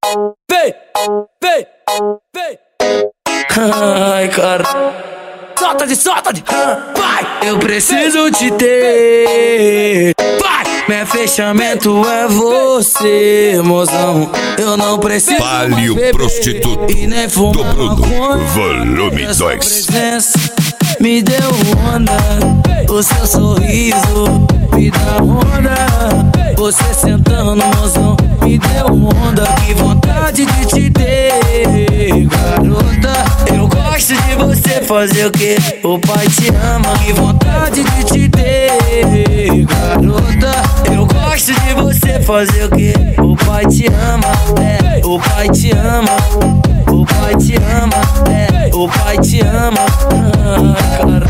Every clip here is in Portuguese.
vem, vem, vem. Ai, cara. Solta de, vai. Eu preciso te ter, vai. Meu fechamento é você, mozão. Eu não preciso Vale mais o beber prostituto e nem fumar do Bruno, maconha. volume Essa 2. presença me deu onda, o seu sorriso me dá onda. Você sentando, mozão, me deu onda. Que vontade de te ter, garota. Eu gosto de você, fazer o que? O pai te ama. Que vontade de te ter, garota. Eu gosto de você, fazer o que? O pai te ama, é, o pai te ama. O pai te ama, é, o pai te ama. Ah, cara.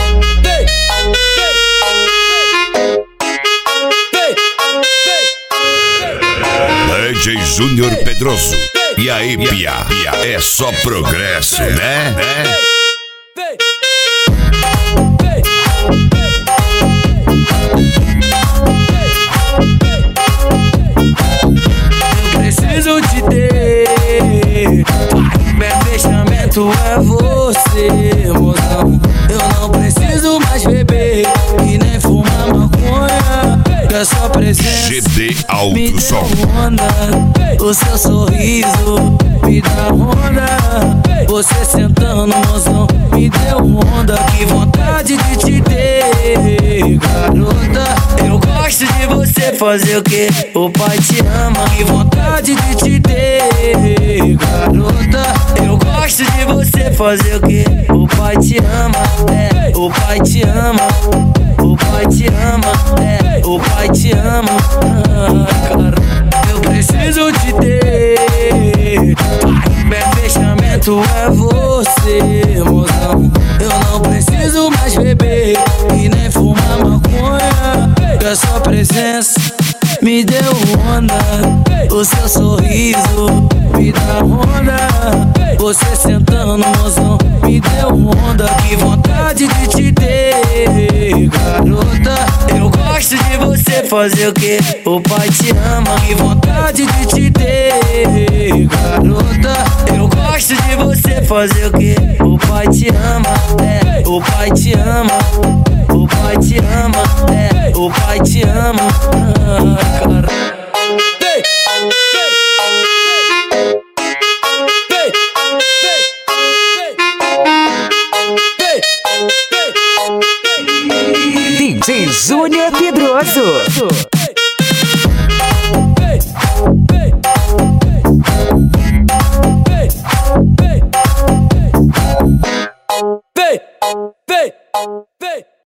DJ Júnior Pedroso. E aí, pia? É só progresso, né? Preciso te ter, meu fechamento é você, mozão. Eu não preciso mais beber e nem fumar maconha. Que a sua presença GD Alto me deu Som. onda, o seu sorriso me dá onda. Você sentando, mozão, me deu onda. Que vontade de te ter, garota. Eu gosto de você, fazer o que? O pai te ama. Que vontade de te ter, garota. Eu gosto de você, fazer o que? O pai te ama, é, o pai te ama. O pai te ama, é, o pai te ama. Ah, cara, eu preciso te ter, meu fechamento é você, mozão. Eu não preciso mais beber e nem fumar maconha. Que a sua presença me deu onda, o seu sorriso me dá onda. Você sentando, mozão, me deu onda. Que vontade de te ter, garota. Eu gosto de você, fazer o que? O pai te ama. Que vontade de te ter, garota. Eu gosto de você, fazer o que? O pai te ama, é, o pai te ama. O pai te ama, é, o pai te ama. Ah, cara. DJ Júnior Pedroso. Vem, vem, vem.